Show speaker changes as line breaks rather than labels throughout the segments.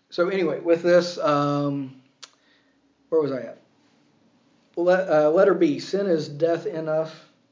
So anyway, with this, where was I at? Letter B, sin is death in us.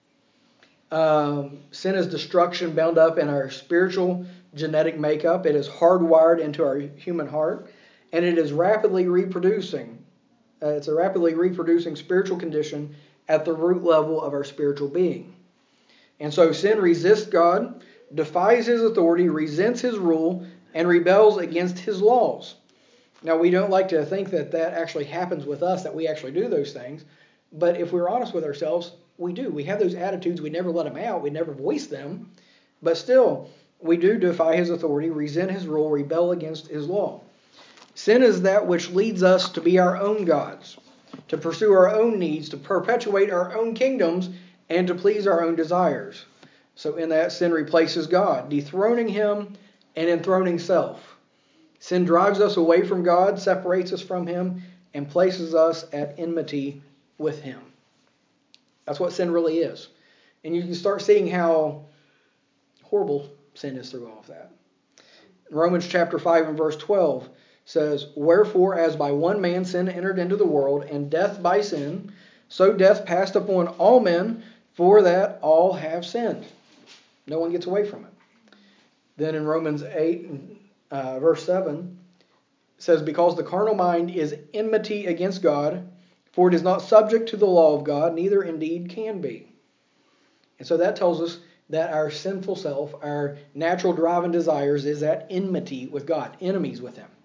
Sin is destruction bound up in our spiritual genetic makeup. It is hardwired into our human heart, and it is rapidly reproducing. It's a rapidly reproducing spiritual condition at the root level of our spiritual being. And so sin resists God, defies His authority, resents His rule, and rebels against His laws. Now, we don't like to think that that actually happens with us, that we actually do those things. But if we're honest with ourselves, we do. We have those attitudes. We never let them out. We never voice them. But still, we do defy His authority, resent His rule, rebel against His law. Sin is that which leads us to be our own gods, to pursue our own needs, to perpetuate our own kingdoms, and to please our own desires. So in that, sin replaces God, dethroning Him and enthroning self. Sin drives us away from God, separates us from Him, and places us at enmity with Him. That's what sin really is. And you can start seeing how horrible sin is through all of that. Romans chapter 5 and verse 12 says, "Wherefore, as by one man sin entered into the world, and death by sin, so death passed upon all men, for that all have sinned." No one gets away from it. Then in Romans 8, verse 7, it says, "Because the carnal mind is enmity against God, for it is not subject to the law of God, neither indeed can be." And so that tells us that our sinful self, our natural drive and desires, is at enmity with God, enemies with Him.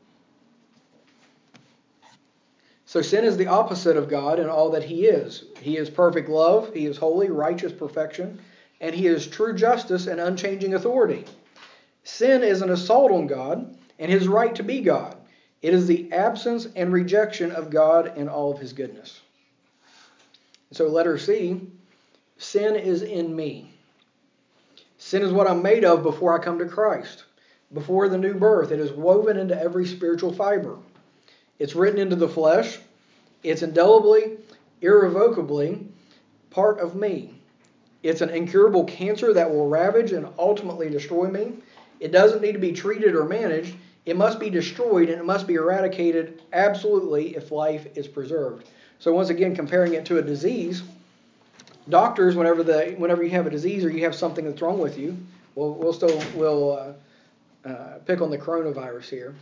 So sin is the opposite of God in all that He is. He is perfect love, He is holy, righteous perfection, and He is true justice and unchanging authority. Sin is an assault on God and His right to be God. It is the absence and rejection of God and all of His goodness. So letter C, sin is in me. Sin is what I'm made of before I come to Christ. Before the new birth, it is woven into every spiritual fiber. It's written into the flesh. It's indelibly, irrevocably part of me. It's an incurable cancer that will ravage and ultimately destroy me. It doesn't need to be treated or managed. It must be destroyed and it must be eradicated absolutely if life is preserved. So once again, comparing it to a disease, doctors, whenever you have a disease or you have something that's wrong with you, we'll pick on the coronavirus here.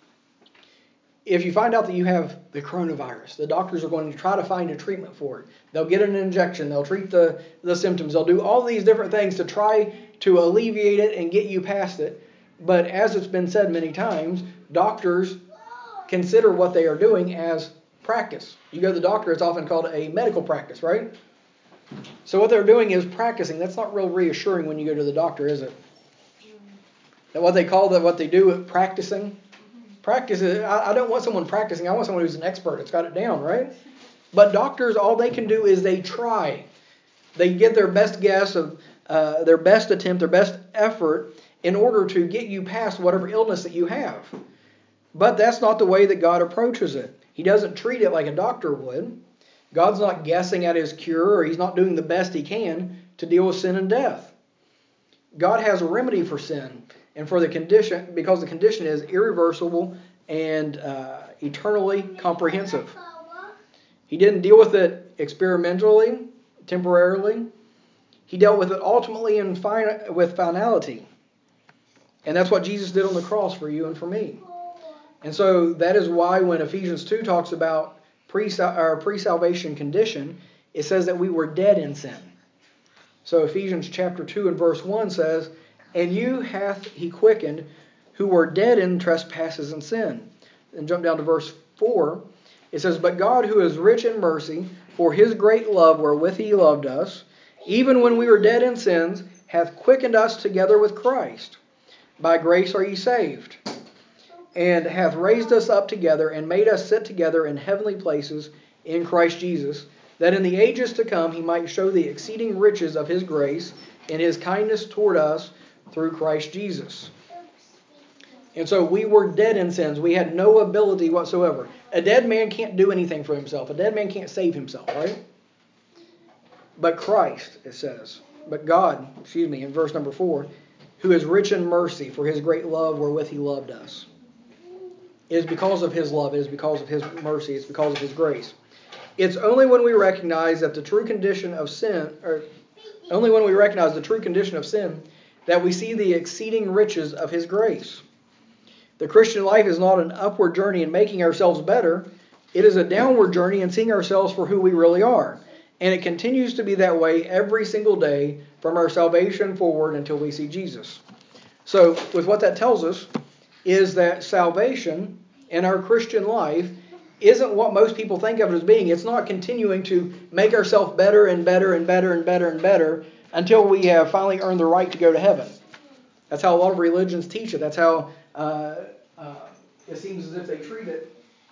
If you find out that you have the coronavirus, the doctors are going to try to find a treatment for it. They'll get an injection. They'll treat the symptoms. They'll do all these different things to try to alleviate it and get you past it. But as it's been said many times, doctors consider what they are doing as practice. You go to the doctor, it's often called a medical practice, right? So what they're doing is practicing. That's not real reassuring when you go to the doctor, is it? And what they do practicing. Practice is, I don't want someone practicing. I want someone who's an expert. It's got it down, right? But doctors, all they can do is they try. They get their best guess of their best attempt, their best effort in order to get you past whatever illness that you have. But that's not the way that God approaches it. He doesn't treat it like a doctor would. God's not guessing at His cure, or He's not doing the best He can to deal with sin and death. God has a remedy for sin and for the condition, because the condition is irreversible and eternally comprehensive. He didn't deal with it experimentally, temporarily. He dealt with it ultimately and with finality. And that's what Jesus did on the cross for you and for me. And so that is why when Ephesians 2 talks about our pre-salvation condition, it says that we were dead in sin. So Ephesians chapter 2 and verse 1 says, "And you hath He quickened, who were dead in trespasses and sin." And jump down to verse 4. It says, "But God, who is rich in mercy, for His great love wherewith He loved us, even when we were dead in sins, hath quickened us together with Christ. By grace are ye saved, and hath raised us up together, and made us sit together in heavenly places in Christ Jesus, that in the ages to come He might show the exceeding riches of His grace and His kindness toward us through Christ Jesus." And so we were dead in sins. We had no ability whatsoever. A dead man can't do anything for himself. A dead man can't save himself, right? But Christ, it says, but God, in verse number 4, who is rich in mercy for His great love wherewith He loved us. is because of His love. It is because of His mercy. It's because of His grace. It's only when we recognize that the true condition of sin, or only when we recognize the true condition of sin, that we see the exceeding riches of His grace. The Christian life is not an upward journey in making ourselves better. It is a downward journey in seeing ourselves for who we really are. And it continues to be that way every single day from our salvation forward until we see Jesus. So, with what that tells us is that salvation in our Christian life isn't what most people think of it as being. It's not continuing to make ourselves better and better and better and better and better until we have finally earned the right to go to heaven. That's how a lot of religions teach it. That's how it seems as if they treat it.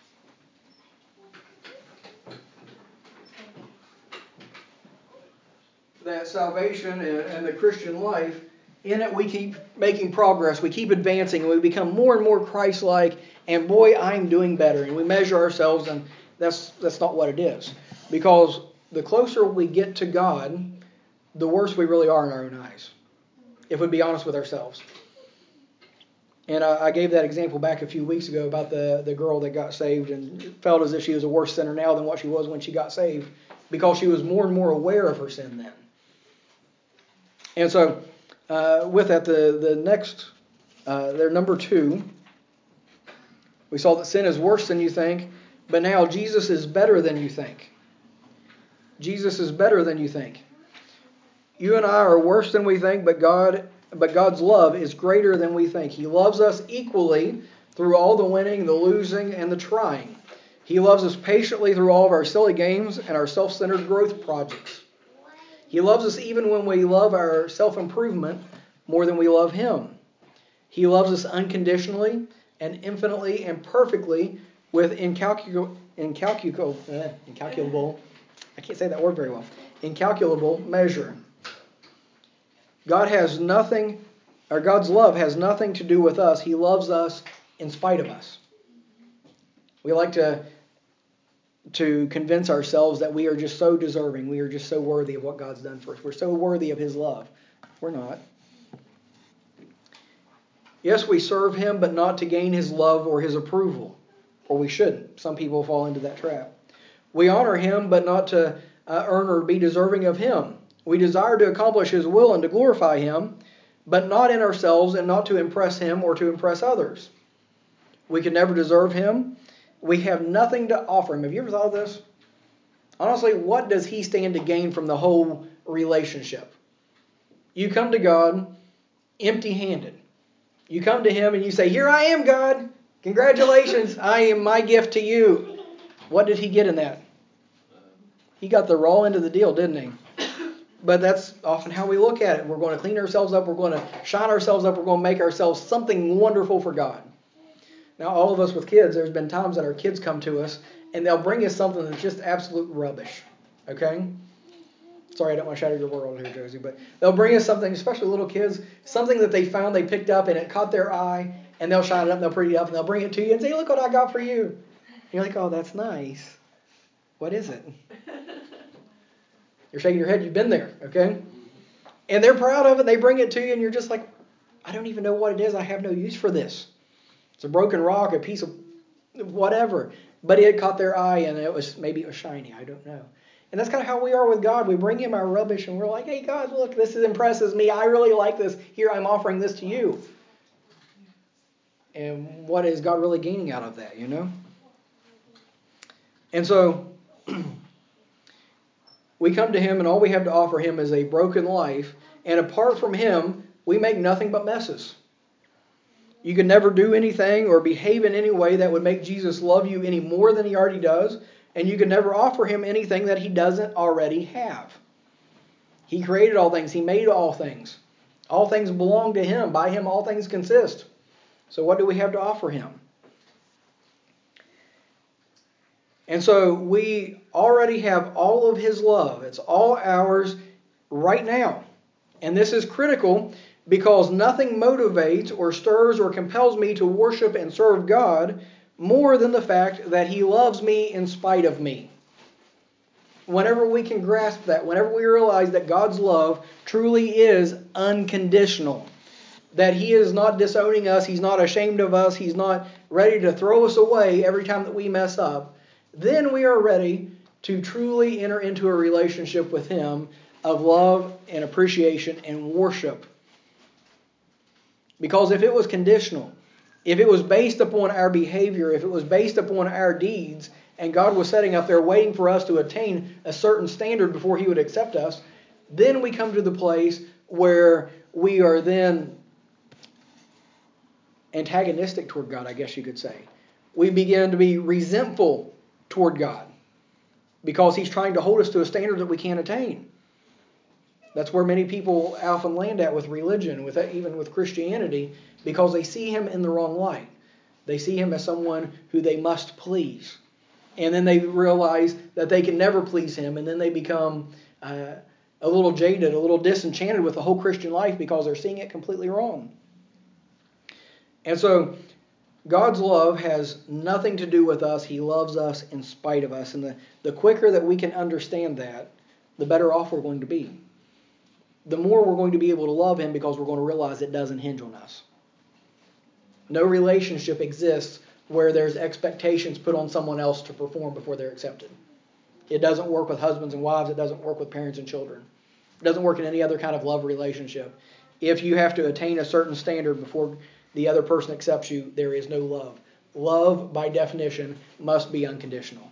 That salvation and the Christian life, in it we keep making progress, we keep advancing, and we become more and more Christ-like, and boy, I'm doing better. And we measure ourselves, and that's not what it is. Because the closer we get to God, the worse we really are in our own eyes, if we'd be honest with ourselves. And I gave that example back a few weeks ago about the girl that got saved and felt as if she was a worse sinner now than what she was when she got saved, because she was more and more aware of her sin then. And so, with that, the next, their number 2, we saw that sin is worse than you think, but now Jesus is better than you think. Jesus is better than you think. You and I are worse than we think, but God's love is greater than we think. He loves us equally through all the winning, the losing, and the trying. He loves us patiently through all of our silly games and our self-centered growth projects. He loves us even when we love our self-improvement more than we love Him. He loves us unconditionally and infinitely and perfectly with incalculable, I can't say that word very well, incalculable measure. God's love has nothing to do with us. He loves us in spite of us. We like to convince ourselves that we are just so deserving. We are just so worthy of what God's done for us. We're so worthy of His love. We're not. Yes, we serve Him, but not to gain His love or His approval. Or we shouldn't. Some people fall into that trap. We honor Him, but not to earn or be deserving of Him. We desire to accomplish His will and to glorify Him, but not in ourselves and not to impress Him or to impress others. We can never deserve Him. We have nothing to offer Him. Have you ever thought of this? Honestly, what does He stand to gain from the whole relationship? You come to God empty-handed. You come to Him and you say, "Here I am, God. Congratulations. I am my gift to you." What did He get in that? He got the raw end of the deal, didn't He? But that's often how we look at it. We're going to clean ourselves up. We're going to shine ourselves up. We're going to make ourselves something wonderful for God. Now, all of us with kids, there's been times that our kids come to us and they'll bring us something that's just absolute rubbish. Okay? Sorry, I don't want to shatter your world here, Josie, but they'll bring us something, especially little kids, something that they found, they picked up, and it caught their eye, and they'll shine it up, and they'll pretty it up, and they'll bring it to you and say, "Look what I got for you." And you're like, "Oh, that's nice. What is it?" You're shaking your head. You've been there, okay? And they're proud of it. They bring it to you, and you're just like, "I don't even know what it is. I have no use for this. It's a broken rock, a piece of whatever." But it caught their eye, and maybe it was shiny. I don't know. And that's kind of how we are with God. We bring Him our rubbish, and we're like, "Hey, God, look, this impresses me. I really like this. Here, I'm offering this to you." And what is God really gaining out of that, you know? And so we come to Him, and all we have to offer Him is a broken life. And apart from Him, we make nothing but messes. You can never do anything or behave in any way that would make Jesus love you any more than He already does. And you can never offer Him anything that He doesn't already have. He created all things. He made all things. All things belong to Him. By Him, all things consist. So what do we have to offer Him? And so we already have all of His love. It's all ours right now. And this is critical because nothing motivates or stirs or compels me to worship and serve God more than the fact that He loves me in spite of me. Whenever we can grasp that, whenever we realize that God's love truly is unconditional, that He is not disowning us, He's not ashamed of us, He's not ready to throw us away every time that we mess up, then we are ready to truly enter into a relationship with Him of love and appreciation and worship. Because if it was conditional, if it was based upon our behavior, if it was based upon our deeds, and God was sitting up there waiting for us to attain a certain standard before He would accept us, then we come to the place where we are then antagonistic toward God, I guess you could say. We begin to be resentful toward God because He's trying to hold us to a standard that we can't attain. That's where many people often land at with religion, even with Christianity, because they see Him in the wrong light. They see Him as someone who they must please. And then they realize that they can never please Him, and then they become a little jaded, a little disenchanted with the whole Christian life because they're seeing it completely wrong. And so God's love has nothing to do with us. He loves us in spite of us. And the quicker that we can understand that, the better off we're going to be. The more we're going to be able to love Him because we're going to realize it doesn't hinge on us. No relationship exists where there's expectations put on someone else to perform before they're accepted. It doesn't work with husbands and wives. It doesn't work with parents and children. It doesn't work in any other kind of love relationship. If you have to attain a certain standard before the other person accepts you, there is no love. Love, by definition, must be unconditional.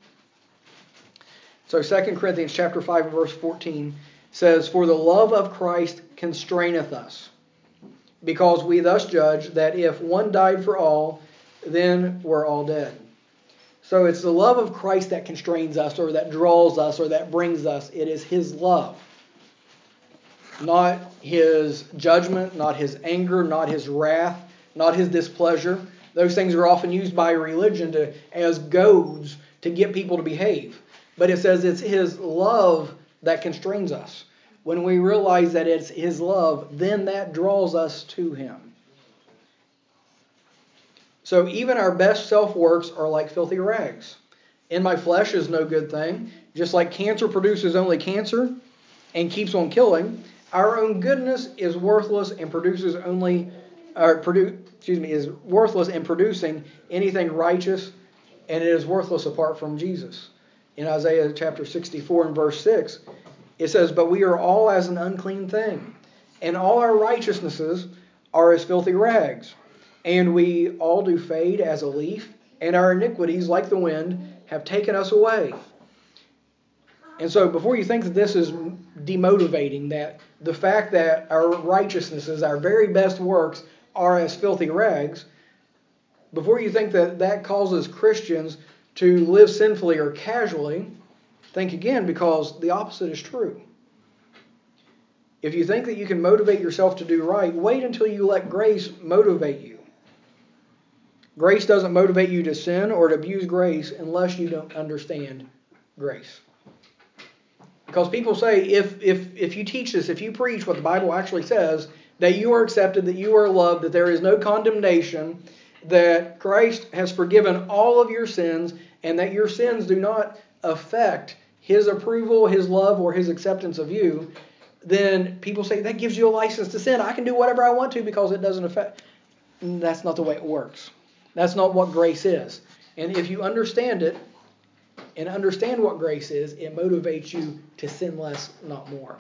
So 2 Corinthians chapter 5 verse 14 says, "For the love of Christ constraineth us, because we thus judge that if one died for all, then we're all dead." So it's the love of Christ that constrains us, or that draws us, or that brings us. It is His love. Not His judgment, not His anger, not His wrath, not His displeasure. Those things are often used by religion as goads to get people to behave. But it says it's His love that constrains us. When we realize that it's His love, then that draws us to Him. So even our best self-works are like filthy rags. In my flesh is no good thing. Just like cancer produces only cancer and keeps on killing, our own goodness is worthless and is worthless in producing anything righteous, and it is worthless apart from Jesus. In Isaiah chapter 64 and verse 6, it says, "But we are all as an unclean thing, and all our righteousnesses are as filthy rags. And we all do fade as a leaf, and our iniquities, like the wind, have taken us away." And so before you think that this is demotivating, that the fact that our righteousnesses, our very best works, are as filthy rags, before you think that that causes Christians to live sinfully or casually, think again, because the opposite is true. If you think that you can motivate yourself to do right, wait until you let grace motivate you. Grace doesn't motivate you to sin or to abuse grace unless you don't understand grace. Because people say, if you teach this, if you preach what the Bible actually says, that you are accepted, that you are loved, that there is no condemnation, that Christ has forgiven all of your sins, and that your sins do not affect His approval, His love, or His acceptance of you, then people say, that gives you a license to sin. I can do whatever I want to because it doesn't affect. That's not the way it works. That's not what grace is. And if you understand it, and understand what grace is, it motivates you to sin less, not more.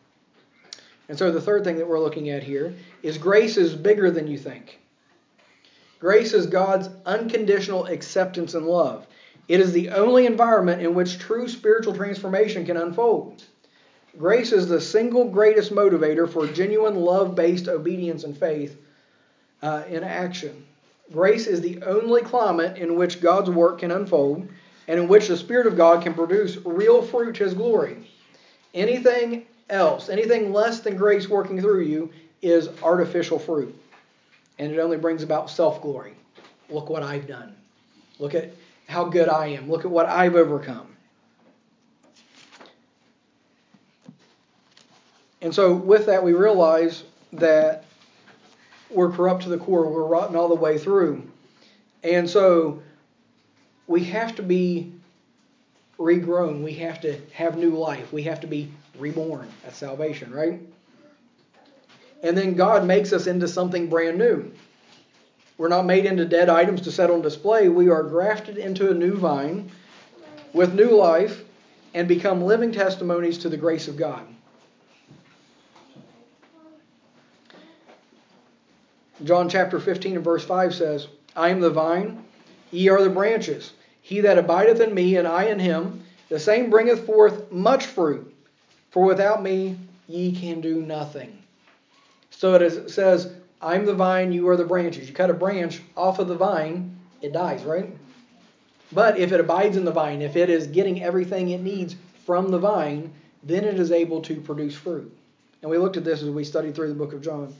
And so the third thing that we're looking at here is grace is bigger than you think. Grace is God's unconditional acceptance and love. It is the only environment in which true spiritual transformation can unfold. Grace is the single greatest motivator for genuine love-based obedience and faith in action. Grace is the only climate in which God's work can unfold, and in which the Spirit of God can produce real fruit to His glory. Anything else, anything less than grace working through you, is artificial fruit. And it only brings about self-glory. Look what I've done. Look at how good I am. Look at what I've overcome. And so with that, we realize that we're corrupt to the core. We're rotten all the way through. And so we have to be regrown. We have to have new life. We have to be reborn. That's salvation, right? And then God makes us into something brand new. We're not made into dead items to set on display. We are grafted into a new vine with new life and become living testimonies to the grace of God. John chapter 15 and verse 5 says, I am the vine, ye are the branches. He that abideth in me, and I in him, the same bringeth forth much fruit. For without me ye can do nothing. So it says, I'm the vine, you are the branches. You cut a branch off of the vine, it dies, right? But if it abides in the vine, if it is getting everything it needs from the vine, then it is able to produce fruit. And we looked at this as we studied through the book of John.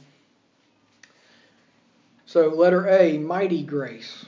So letter A, mighty grace.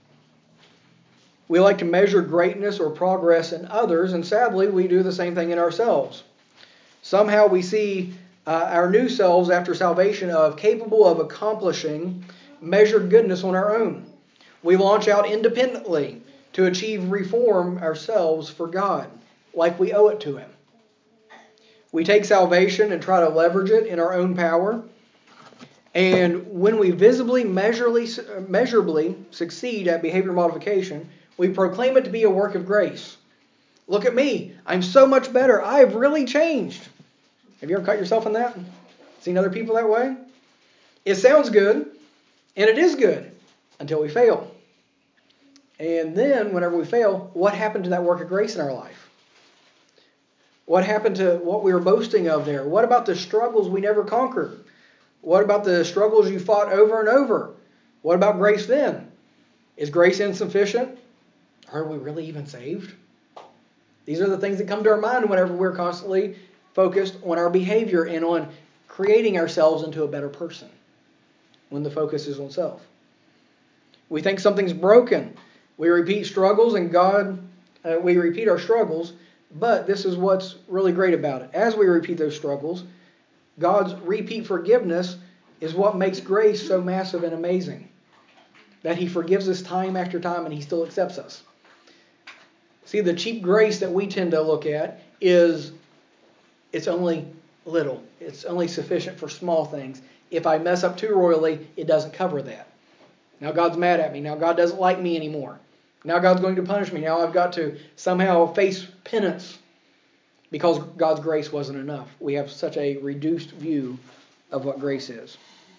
We like to measure greatness or progress in others, and sadly we do the same thing in ourselves. Somehow we see our new selves after salvation of capable of accomplishing measured goodness on our own. We launch out independently to achieve reform ourselves for God, like we owe it to Him. We take salvation and try to leverage it in our own power. And when we visibly, measurably succeed at behavior modification, we proclaim it to be a work of grace. Look at me. I'm so much better. I've really changed. Have you ever caught yourself in that? Seen other people that way? It sounds good, and it is good, until we fail. And then, whenever we fail, what happened to that work of grace in our life? What happened to what we were boasting of there? What about the struggles we never conquered? What about the struggles you fought over and over? What about grace then? Is grace insufficient? Are we really even saved? These are the things that come to our mind whenever we're constantly focused on our behavior and on creating ourselves into a better person, when the focus is on self. We think something's broken. We repeat struggles, and we repeat our struggles, but this is what's really great about it. As we repeat those struggles, God's repeat forgiveness is what makes grace so massive and amazing. That He forgives us time after time and He still accepts us. See, the cheap grace that we tend to look at is it's only little. It's only sufficient for small things. If I mess up too royally, it doesn't cover that. Now God's mad at me. Now God doesn't like me anymore. Now God's going to punish me. Now I've got to somehow face penance because God's grace wasn't enough. We have such a reduced view of what grace is.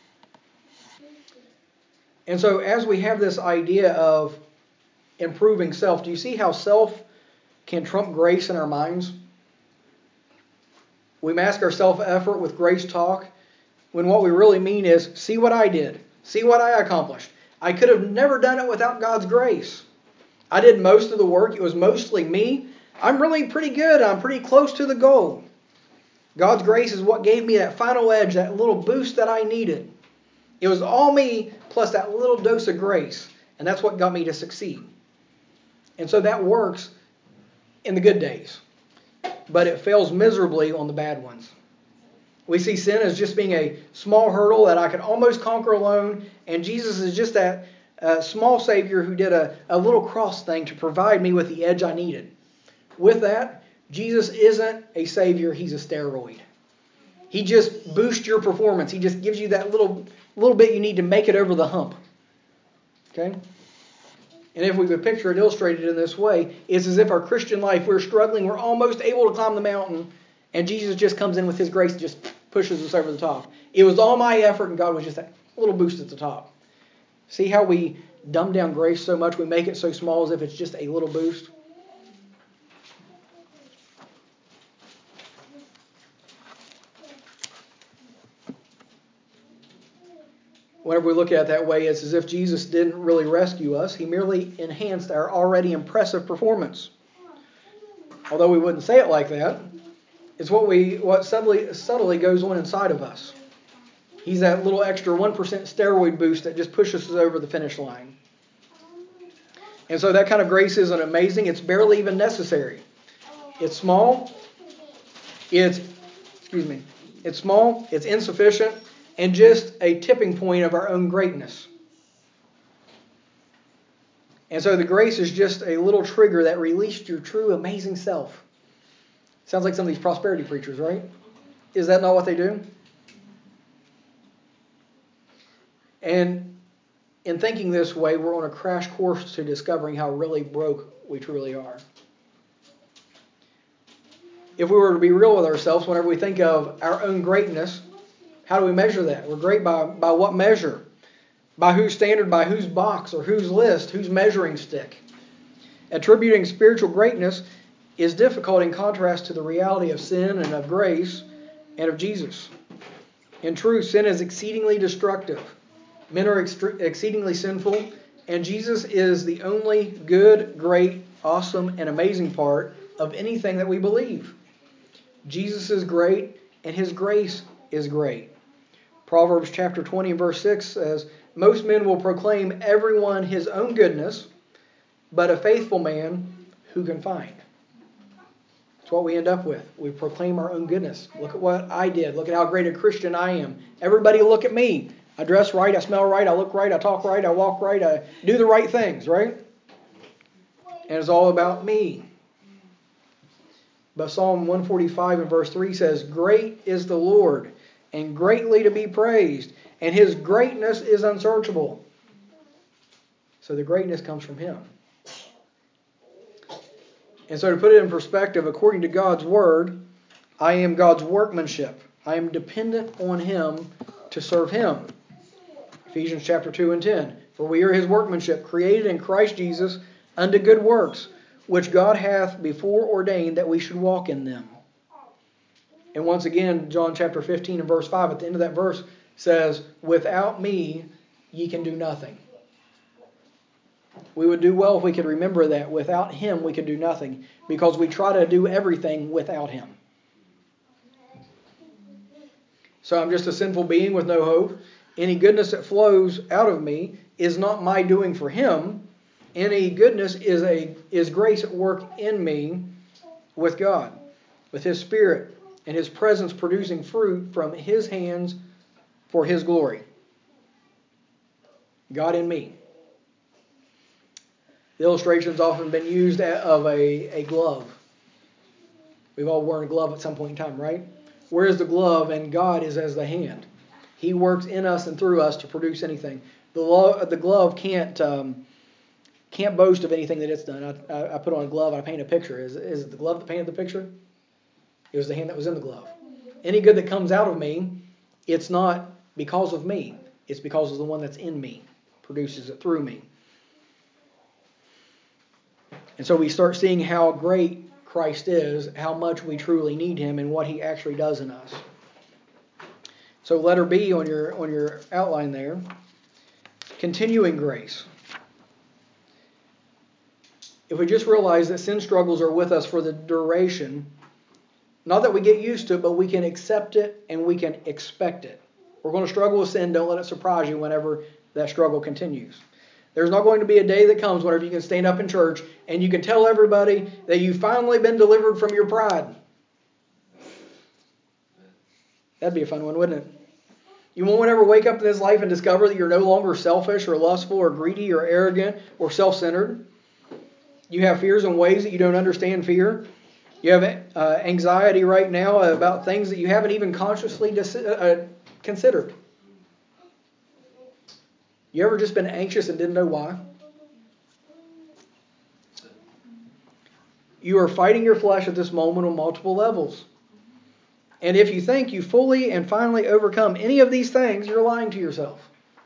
And so as we have this idea of improving self, do you see how self can trump grace in our minds? We mask our self-effort with grace talk when what we really mean is, see what I did. See what I accomplished. I could have never done it without God's grace. I did most of the work. It was mostly me. I'm really pretty good. I'm pretty close to the goal. God's grace is what gave me that final edge, that little boost that I needed. It was all me plus that little dose of grace. And that's what got me to succeed. And so that works in the good days. But it fails miserably on the bad ones. We see sin as just being a small hurdle that I could almost conquer alone. And Jesus is just that small Savior who did a little cross thing to provide me with the edge I needed. With that, Jesus isn't a Savior. He's a steroid. He just boosts your performance. He just gives you that little bit you need to make it over the hump. Okay? And if we could picture it illustrated in this way, it's as if our Christian life, we're struggling, we're almost able to climb the mountain, and Jesus just comes in with His grace and just pushes us over the top. It was all my effort, and God was just that little boost at the top. See how we dumb down grace so much, we make it so small as if it's just a little boost? Whenever we look at it that way, it's as if Jesus didn't really rescue us. He merely enhanced our already impressive performance. Although we wouldn't say it like that, it's what subtly goes on inside of us. He's that little extra 1% steroid boost that just pushes us over the finish line. And so that kind of grace isn't amazing. It's barely even necessary. It's small. It's small. It's insufficient. And just a tipping point of our own greatness. And so the grace is just a little trigger that released your true amazing self. Sounds like some of these prosperity preachers, right? Is that not what they do? And in thinking this way, we're on a crash course to discovering how really broke we truly are. If we were to be real with ourselves, whenever we think of our own greatness, how do we measure that? We're great by what measure? By whose standard, by whose box, or whose list, whose measuring stick? Attributing spiritual greatness is difficult in contrast to the reality of sin and of grace and of Jesus. In truth, sin is exceedingly destructive. Men are exceedingly sinful, and Jesus is the only good, great, awesome, and amazing part of anything that we believe. Jesus is great, and His grace is great. Proverbs chapter 20, verse 6 says, "Most men will proclaim everyone his own goodness, but a faithful man who can find?" That's what we end up with. We proclaim our own goodness. Look at what I did. Look at how great a Christian I am. Everybody look at me. I dress right, I smell right, I look right, I talk right, I walk right, I do the right things, right? And it's all about me. But Psalm 145 and verse 3 says, "Great is the Lord, and greatly to be praised, and His greatness is unsearchable." So the greatness comes from Him. And so to put it in perspective, according to God's Word, I am God's workmanship. I am dependent on Him to serve Him. Ephesians chapter 2 and 10. "For we are His workmanship, created in Christ Jesus unto good works, which God hath before ordained that we should walk in them." And once again, John chapter 15 and verse 5, at the end of that verse says, "Without me, ye can do nothing." We would do well if we could remember that. Without Him, we can do nothing, because we try to do everything without Him. So I'm just a sinful being with no hope. Any goodness that flows out of me is not my doing for Him. Any goodness is grace at work in me with God, with His Spirit and His presence producing fruit from His hands for His glory. God in me. The illustration's often been used of a glove. We've all worn a glove at some point in time, right? Where is the glove and God is as the hand? He works in us and through us to produce anything. The glove can't boast of anything that it's done. I put on a glove, I paint a picture. Is it the glove that painted the picture? It was the hand that was in the glove. Any good that comes out of me, it's not because of me. It's because of the one that's in me, produces it through me. And so we start seeing how great Christ is, how much we truly need Him, and what He actually does in us. So letter B on your outline there, continuing grace. If we just realize that sin struggles are with us for the duration, not that we get used to it, but we can accept it and we can expect it. We're going to struggle with sin. Don't let it surprise you whenever that struggle continues. There's not going to be a day that comes whenever you can stand up in church and you can tell everybody that you've finally been delivered from your pride. That'd be a fun one, wouldn't it? You won't ever wake up in this life and discover that you're no longer selfish or lustful or greedy or arrogant or self-centered. You have fears and ways that you don't understand fear. You have anxiety right now about things that you haven't even consciously considered. You ever just been anxious and didn't know why? You are fighting your flesh at this moment on multiple levels. And if you think you fully and finally overcome any of these things, you're lying to yourself.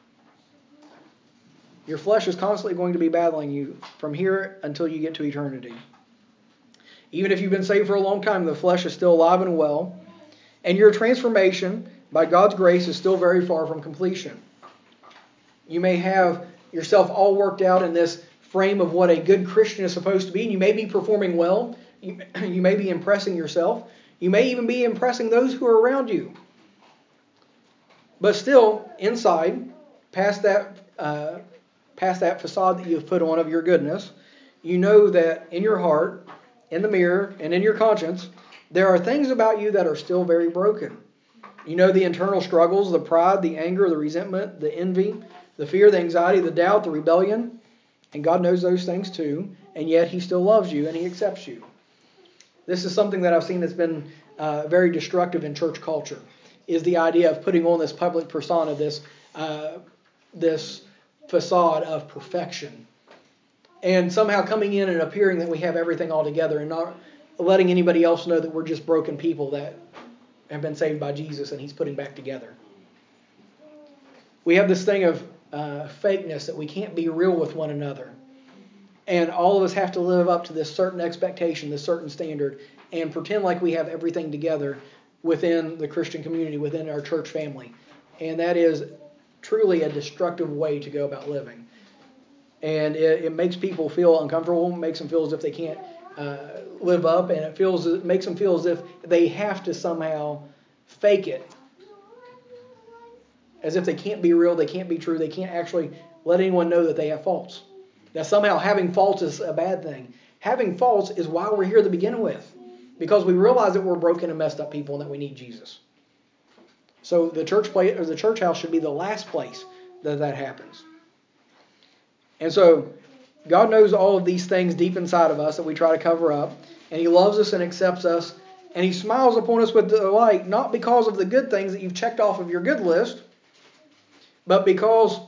Your flesh is constantly going to be battling you from here until you get to eternity. Even if you've been saved for a long time, the flesh is still alive and well. And your transformation, by God's grace, is still very far from completion. You may have yourself all worked out in this frame of what a good Christian is supposed to be, and you may be performing well. You may be impressing yourself. You may even be impressing those who are around you. But still, inside, past that facade that you've put on of your goodness, you know that in your heart, in the mirror, and in your conscience, there are things about you that are still very broken. You know the internal struggles, the pride, the anger, the resentment, the envy, the fear, the anxiety, the doubt, the rebellion. And God knows those things too, and yet He still loves you and He accepts you. This is something that I've seen that's been very destructive in church culture, is the idea of putting on this public persona, this this facade of perfection. And somehow coming in and appearing that we have everything all together and not letting anybody else know that we're just broken people that have been saved by Jesus and He's putting back together. We have this thing of fakeness that we can't be real with one another. And all of us have to live up to this certain expectation, this certain standard, and pretend like we have everything together within the Christian community, within our church family. And that is truly a destructive way to go about living. And it makes people feel uncomfortable, makes them feel as if they can't live up, and it makes them feel as if they have to somehow fake it. As if they can't be real, they can't be true, they can't actually let anyone know that they have faults. That somehow having faults is a bad thing. Having faults is why we're here to begin with. Because we realize that we're broken and messed up people and that we need Jesus. So the church house should be the last place that happens. And so God knows all of these things deep inside of us that we try to cover up. And He loves us and accepts us. And He smiles upon us with delight, not because of the good things that you've checked off of your good list, but because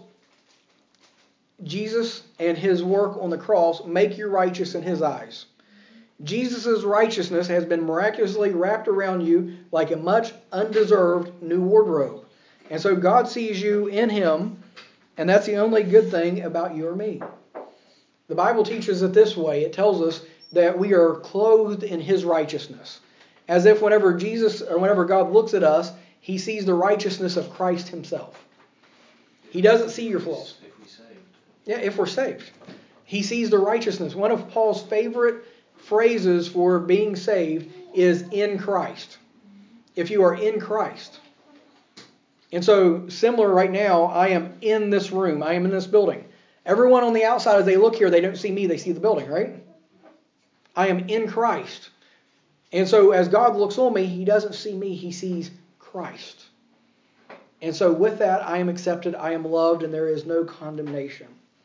Jesus and His work on the cross make you righteous in His eyes. Jesus' righteousness has been miraculously wrapped around you like a much undeserved new wardrobe. And so God sees you in Him, and that's the only good thing about you or me. The Bible teaches it this way. It tells us that we are clothed in His righteousness. As if whenever God looks at us, He sees the righteousness of Christ Himself. He doesn't see your flaws.
If we're saved.
Yeah, if we're saved. He sees the righteousness. One of Paul's favorite phrases for being saved is in Christ. If you are in Christ. And so, similar right now, I am in this room. I am in this building. Everyone on the outside, as they look here, they don't see me, they see the building, right? I am in Christ. And so, as God looks on me, He doesn't see me, He sees Christ. And so, with that, I am accepted, I am loved, and there is no condemnation.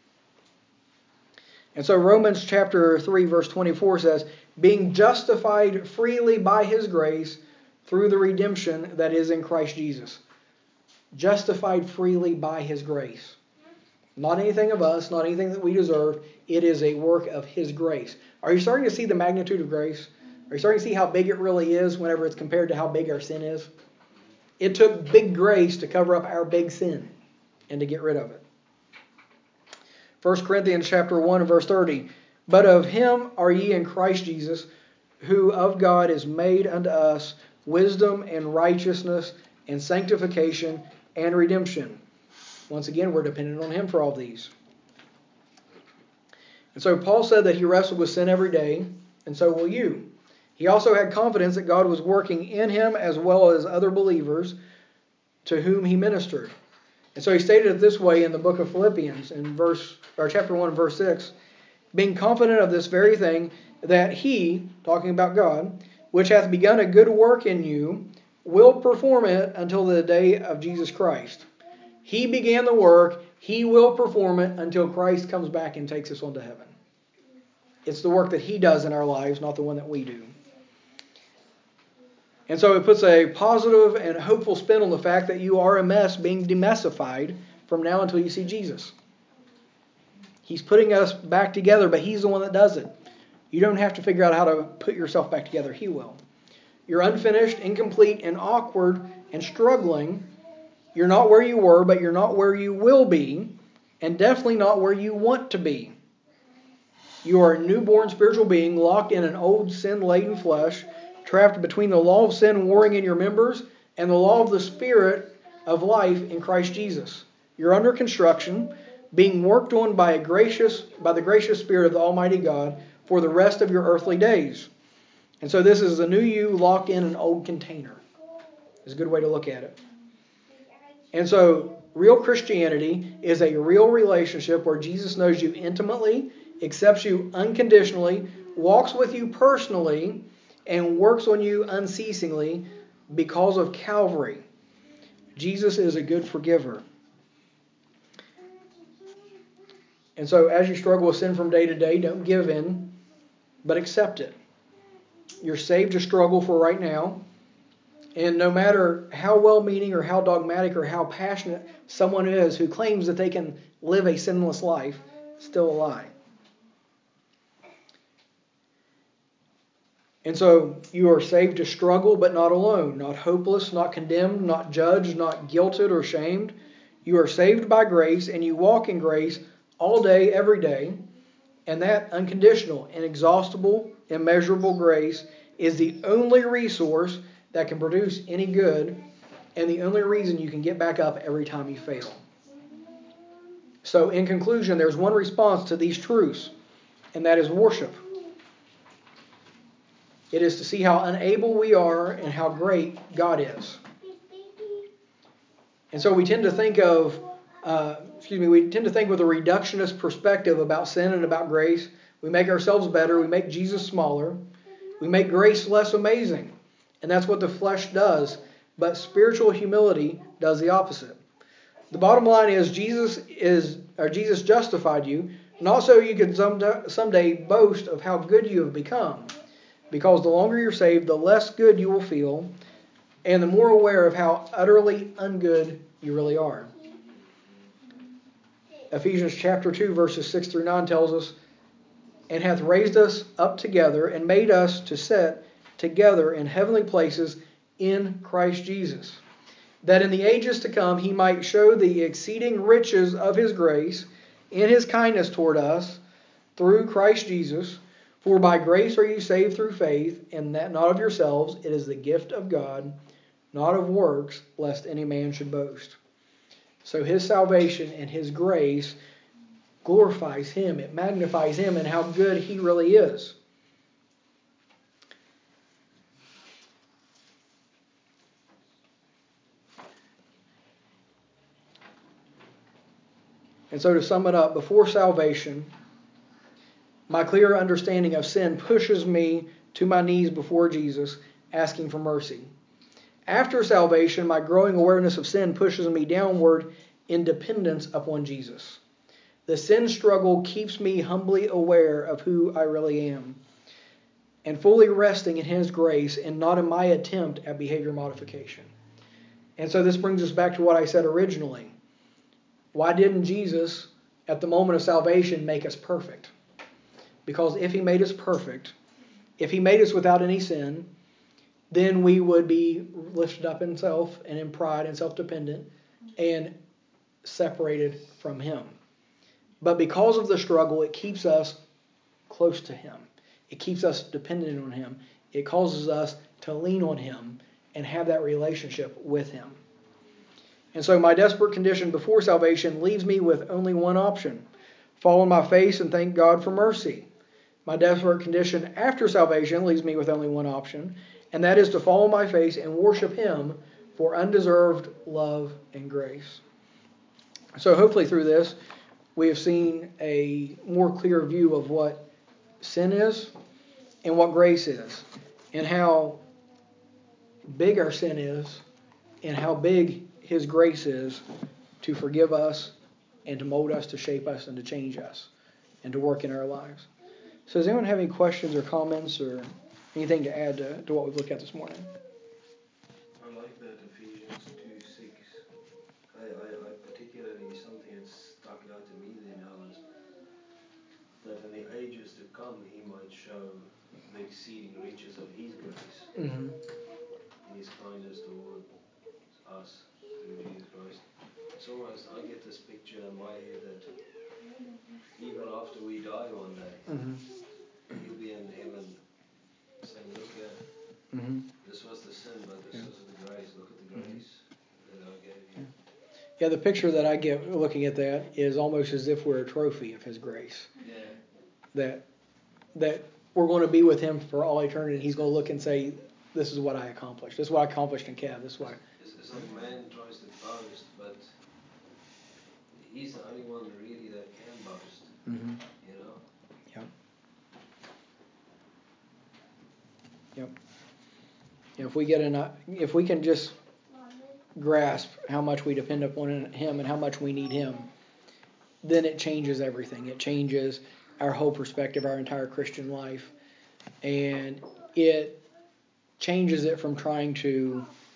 And so Romans chapter 3 verse 24 says, being justified freely by His grace through the redemption that is in Christ Jesus. Justified freely by His grace. Not anything of us, not anything that we deserve. It is a work of His grace. Are you starting to see the magnitude of grace? Are you starting to see how big it really is whenever it's compared to how big our sin is? It took big grace to cover up our big sin and to get rid of it. 1 Corinthians chapter 1 and verse 30. But of Him are ye in Christ Jesus, who of God is made unto us wisdom and righteousness and sanctification and redemption. Once again, we're dependent on Him for all these. And so Paul said that he wrestled with sin every day, and so will you. He also had confidence that God was working in him as well as other believers to whom he ministered. And so he stated it this way in the book of Philippians in chapter 1, verse 6. Being confident of this very thing, that He, talking about God, which hath begun a good work in you, will perform it until the day of Jesus Christ. He began the work. He will perform it until Christ comes back and takes us on to heaven. It's the work that He does in our lives, not the one that we do. And so it puts a positive and hopeful spin on the fact that you are a mess being demessified from now until you see Jesus. He's putting us back together, but He's the one that does it. You don't have to figure out how to put yourself back together. He will. You're unfinished, incomplete, and awkward, and struggling. You're not where you were, but you're not where you will be, and definitely not where you want to be. You are a newborn spiritual being locked in an old sin-laden flesh, trapped between the law of sin warring in your members and the law of the Spirit of life in Christ Jesus. You're under construction, being worked on by the gracious Spirit of the Almighty God for the rest of your earthly days. And so this is a new you locked in an old container. It's a good way to look at it. And so real Christianity is a real relationship where Jesus knows you intimately, accepts you unconditionally, walks with you personally, and works on you unceasingly because of Calvary. Jesus is a good forgiver. And so as you struggle with sin from day to day, don't give in, but accept it. You're saved to struggle for right now. And no matter how well-meaning or how dogmatic or how passionate someone is who claims that they can live a sinless life, it's still a lie. And so you are saved to struggle, but not alone, not hopeless, not condemned, not judged, not guilted or shamed. You are saved by grace, and you walk in grace all day, every day. And that unconditional, inexhaustible, immeasurable grace is the only resource that can produce any good, and the only reason you can get back up every time you fail. So in conclusion, there's one response to these truths, and that is worship. It is to see how unable we are and how great God is. And so we tend to think with a reductionist perspective about sin and about grace. We make ourselves better. We make Jesus smaller. We make grace less amazing. And that's what the flesh does. But spiritual humility does the opposite. The bottom line is Jesus justified you, not so you could someday boast of how good you have become. Because the longer you're saved, the less good you will feel, and the more aware of how utterly ungood you really are. Ephesians chapter 2, verses 6 through 9 tells us, and hath raised us up together, and made us to sit together in heavenly places in Christ Jesus, that in the ages to come he might show the exceeding riches of his grace in his kindness toward us through Christ Jesus. For by grace are you saved through faith, and that not of yourselves, it is the gift of God, not of works, lest any man should boast. So his salvation and his grace glorifies him. It magnifies him and how good he really is. And so to sum it up, before salvation, my clear understanding of sin pushes me to my knees before Jesus, asking for mercy. After salvation, my growing awareness of sin pushes me downward in dependence upon Jesus. The sin struggle keeps me humbly aware of who I really am, and fully resting in his grace and not in my attempt at behavior modification. And so this brings us back to what I said originally. Why didn't Jesus, at the moment of salvation, make us perfect? Because if he made us perfect, if he made us without any sin, then we would be lifted up in self and in pride and self-dependent and separated from him. But because of the struggle, it keeps us close to him. It keeps us dependent on him. It causes us to lean on him and have that relationship with him. And so my desperate condition before salvation leaves me with only one option: fall on my face and thank God for mercy. My desperate condition after salvation leaves me with only one option, and that is to fall on my face and worship him for undeserved love and grace. So hopefully through this, we have seen a more clear view of what sin is and what grace is, and how big our sin is, and how big his grace is to forgive us and to mold us, to shape us, and to change us, and to work in our lives. So does anyone have any questions or comments or anything to add to what we've looked at this morning?
I like that Ephesians 2:6. I particularly, something that stuck out to me there now is that in the ages to come he might show the exceeding riches of his grace
Mm-hmm.
in his kindness towards us through Jesus Christ. It's almost, I get this picture in my head that even after we die one day, he'll be in heaven saying, look here, this was the sin, but this was the grace. Look at the grace that I gave you.
Yeah, the picture that I get looking at that is almost as if we're a trophy of his grace.
Yeah.
That we're going to be with him for all eternity, and he's going to look and say, this is what I accomplished. This is what I accomplished in Kev. This is what
It's like man tries to boast, but he's the only one really that can boast. You know?
Yep. If we can just grasp how much we depend upon him and how much we need him, then it changes everything. It changes our whole perspective, our entire Christian life, and it changes it from trying to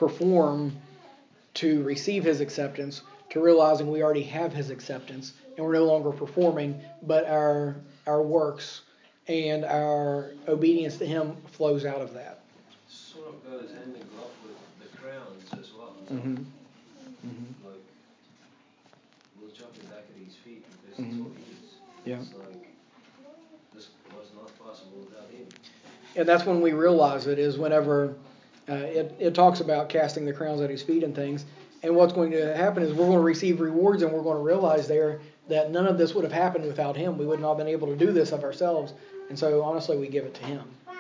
perform to receive His acceptance to realizing we already have His acceptance and we're no longer performing, but our works and our obedience to Him flows out of that.
Sort of goes hand in glove with the crowns as well.
Mm-hmm. Mm-hmm.
Like, we'll chuck it back at His feet because it's all His.
Yeah.
It's like, this was not possible without Him.
And that's when we realize it, is whenever it talks about casting the crowns at His feet and things. And what's going to happen is we're going to receive rewards, and we're going to realize there that none of this would have happened without Him. We would not have been able to do this of ourselves. And so, honestly, we give it to Him.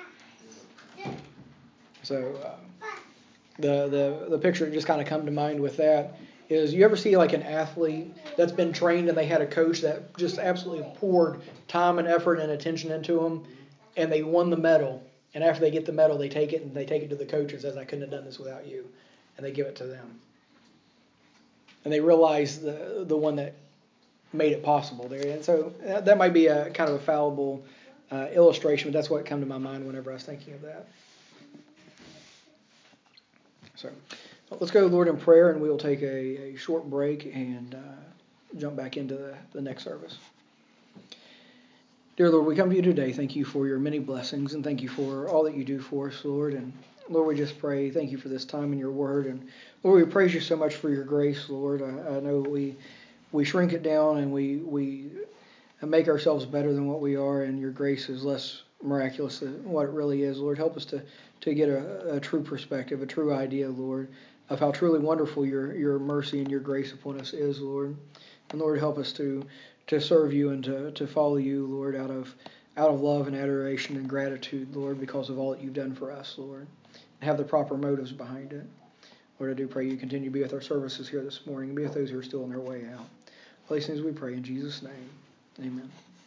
So, the picture that just kind of come to mind with that is, you ever see like an athlete that's been trained and they had a coach that just absolutely poured time and effort and attention into them, and they won the medal, and after they get the medal, they take it to the coach and says, I couldn't have done this without you, and they give it to them. And they realize the one that made it possible there. And so that might be a kind of a fallible illustration, but that's what came to my mind whenever I was thinking of that. So let's go, Lord, in prayer, and we'll take a short break and jump back into the next service. Dear Lord, we come to you today. Thank you for your many blessings, and thank you for all that you do for us, Lord. And Lord, we just pray, thank you for this time in your word. And Lord, we praise you so much for your grace, Lord. I know we shrink it down and we make ourselves better than what we are, and your grace is less miraculous than what it really is. Lord, help us to get a true perspective, a true idea, Lord, of how truly wonderful your mercy and your grace upon us is, Lord. And Lord, help us to serve you and to follow you, Lord, out of love and adoration and gratitude, Lord, because of all that you've done for us, Lord. And have the proper motives behind it. Lord, I do pray you continue to be with our services here this morning and be with those who are still on their way out. All these things we pray in Jesus' name. Amen.